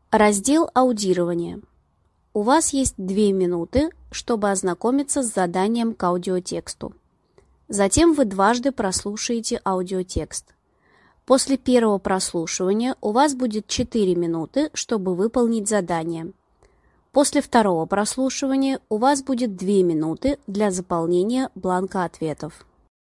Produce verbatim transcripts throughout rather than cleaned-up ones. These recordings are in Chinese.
Раздел аудирования. У вас есть две минуты, чтобы ознакомиться с заданием к аудиотексту. Затем вы дважды прослушаете аудиотекст. После первого прослушивания у вас будет четыре минуты, чтобы выполнить задание. После второго прослушивания у вас будет две минуты для заполнения бланка ответов.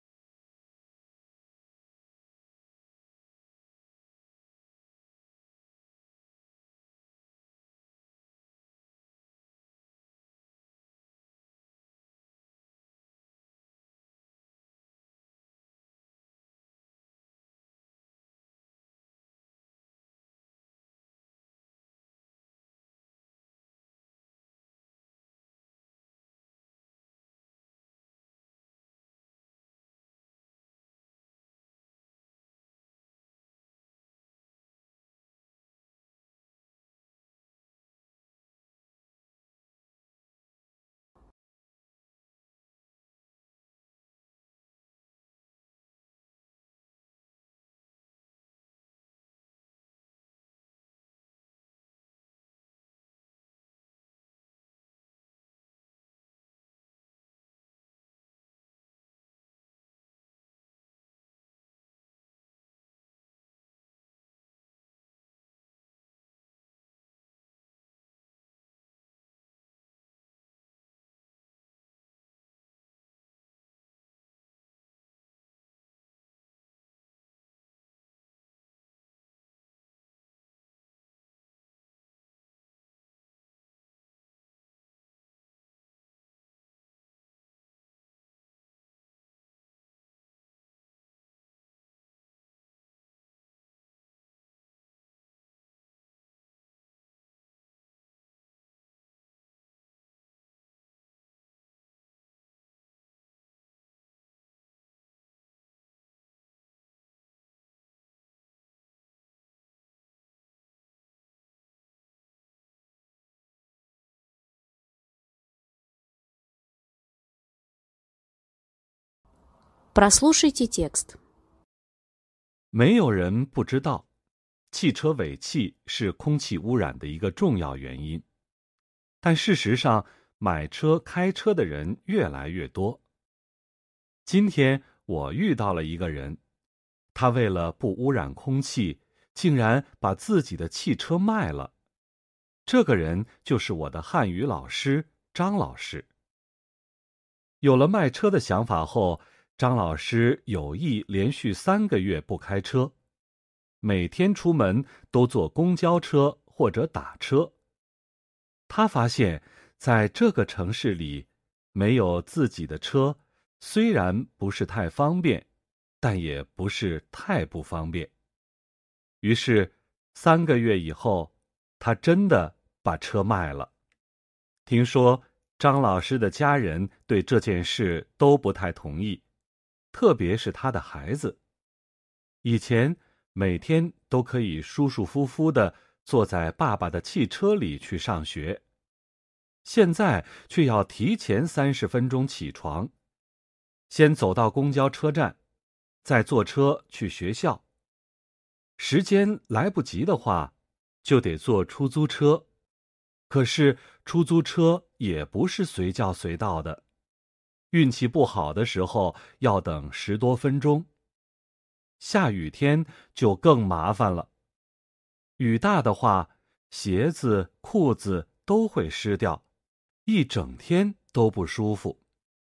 Прослушайте текст. 没有人不知道，汽车尾气是空气污染的一个重要原因。但事实上，买车开车的人越来越多。今天我遇到了一个人，他为了不污染空气，竟然把自己的汽车卖了。这个人就是我的汉语老师张老师。有了卖车的想法后，张老师有意连续三个月不开车，每天出门都坐公交车或者打车。他发现，在这个城市里，没有自己的车，虽然不是太方便，但也不是太不方便。于是，三个月以后，他真的把车卖了。听说张老师的家人对这件事都不太同意，特别是他的孩子。以前每天都可以舒舒服服地坐在爸爸的汽车里去上学，现在却要提前三十分钟起床，先走到公交车站，再坐车去学校。时间来不及的话，就得坐出租车。可是出租车也不是随叫随到的，运气不好的时候要等十多分钟。下雨天就更麻烦了，雨大的话，鞋子、裤子都会湿掉，一整天都不舒服。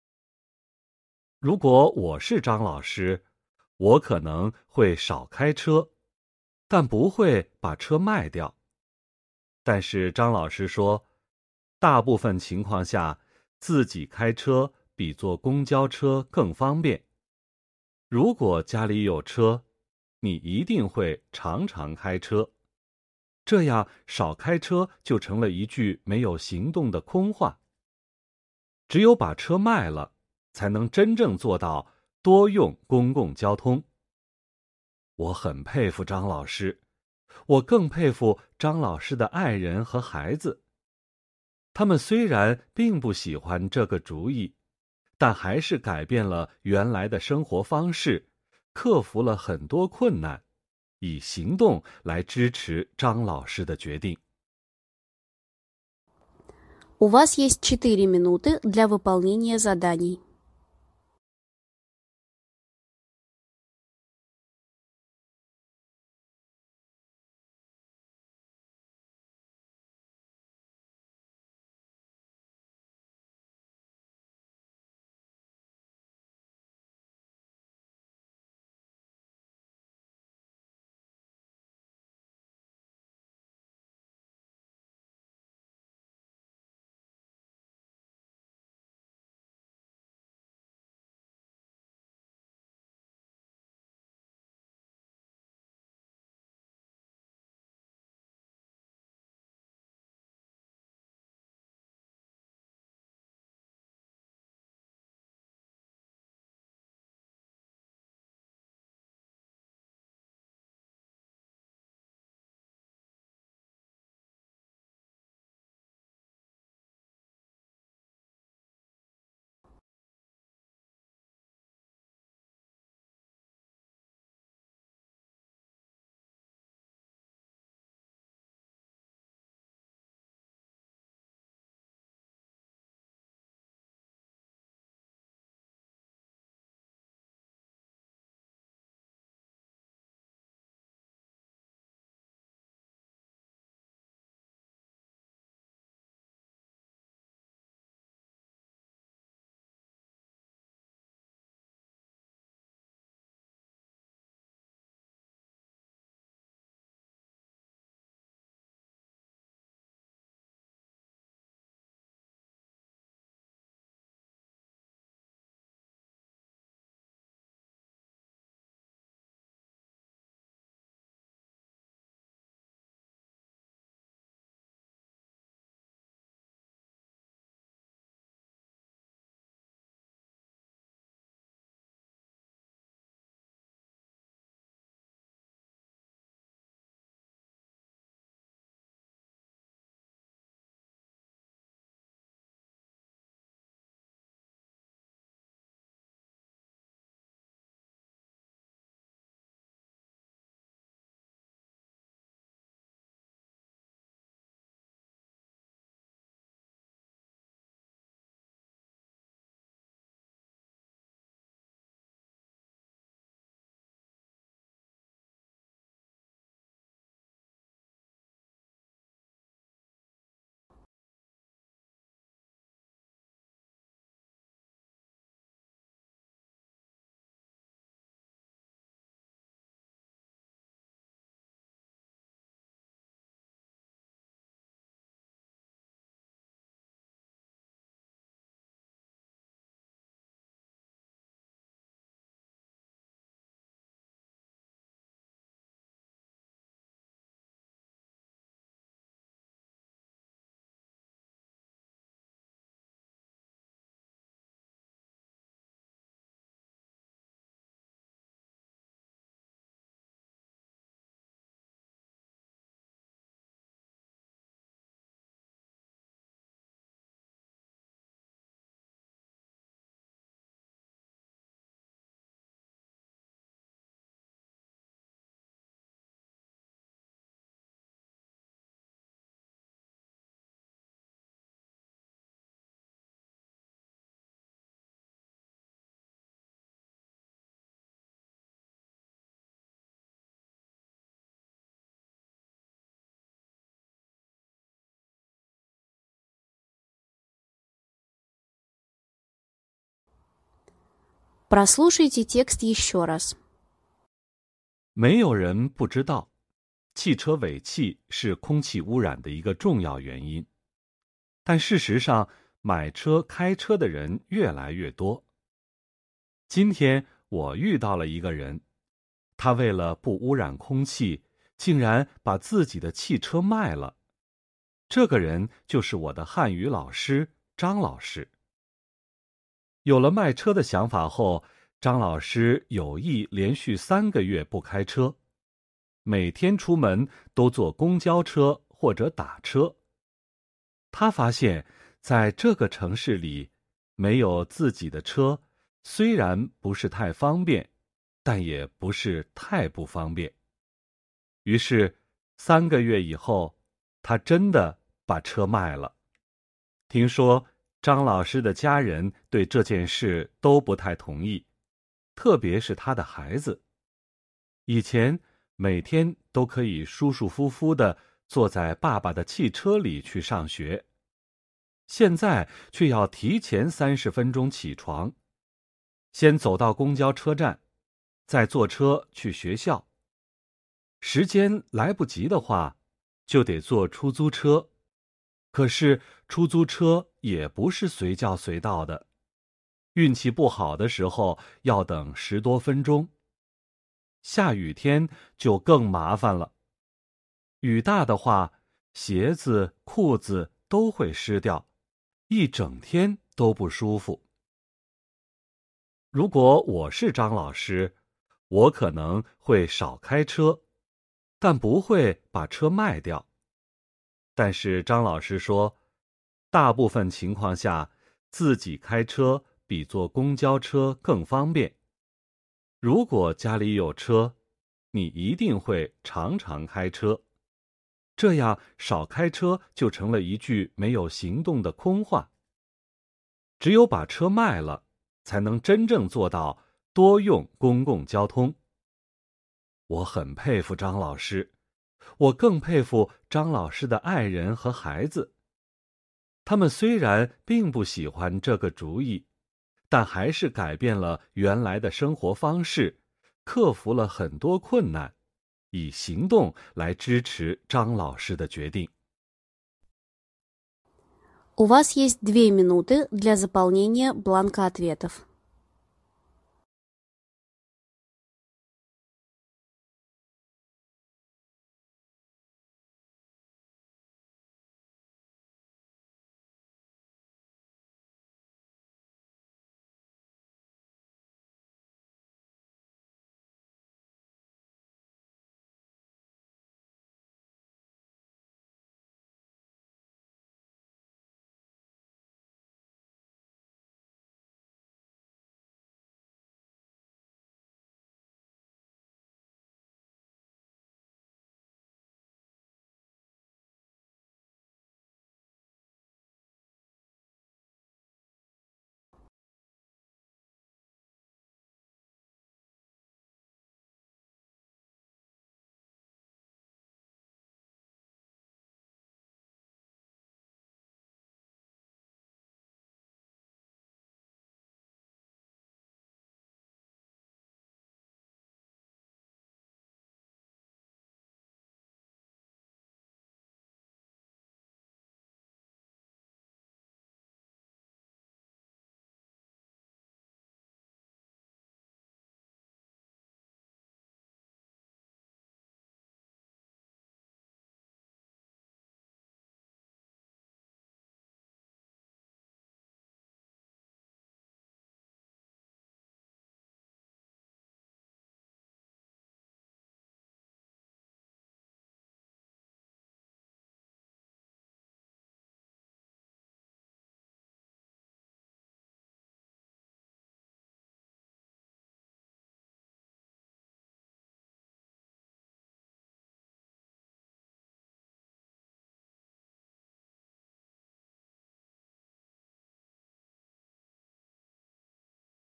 如果我是张老师，我可能会少开车，但不会把车卖掉。但是张老师说，大部分情况下，自己开车比坐公交车更方便。如果家里有车，你一定会常常开车。这样少开车就成了一句没有行动的空话。只有把车卖了，才能真正做到多用公共交通。我很佩服张老师，我更佩服张老师的爱人和孩子。他们虽然并不喜欢这个主意，但还是改变了原来的生活方式，克服了很多困难，以行动来支持张老师的决定。 У вас есть четыре минуты для выполнения заданий. Прослушайте текст еще раз. 没有人不知道，汽车尾气是空气污染的一个重要原因。但事实上，买车开车的人越来越多。今天我遇到了一个人，他为了不污染空气，竟然把自己的汽车卖了。这个人就是我的汉语老师张老师。有了卖车的想法后，张老师有意连续三个月不开车，每天出门都坐公交车或者打车。他发现，在这个城市里，没有自己的车，虽然不是太方便，但也不是太不方便。于是，三个月以后，他真的把车卖了。 听说张老师的家人对这件事都不太同意，特别是他的孩子。以前每天都可以舒舒服服地坐在爸爸的汽车里去上学，现在却要提前三十分钟起床，先走到公交车站，再坐车去学校。时间来不及的话，就得坐出租车。可是出租车也不是随叫随到的，运气不好的时候要等十多分钟。下雨天就更麻烦了，雨大的话，鞋子、裤子都会湿掉，一整天都不舒服。如果我是张老师，我可能会少开车，但不会把车卖掉。但是张老师说，大部分情况下，自己开车比坐公交车更方便。如果家里有车，你一定会常常开车。这样少开车就成了一句没有行动的空话。只有把车卖了，才能真正做到多用公共交通。我很佩服张老师，我更佩服张老师的爱人和孩子。他们虽然并不喜欢这个主意，但还是改变了原来的生活方式，克服了很多困难，以行动来支持张老师的决定。 У вас есть две минуты для заполнения бланка ответов.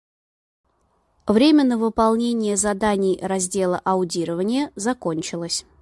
Время на выполнение заданий раздела аудирования закончилось.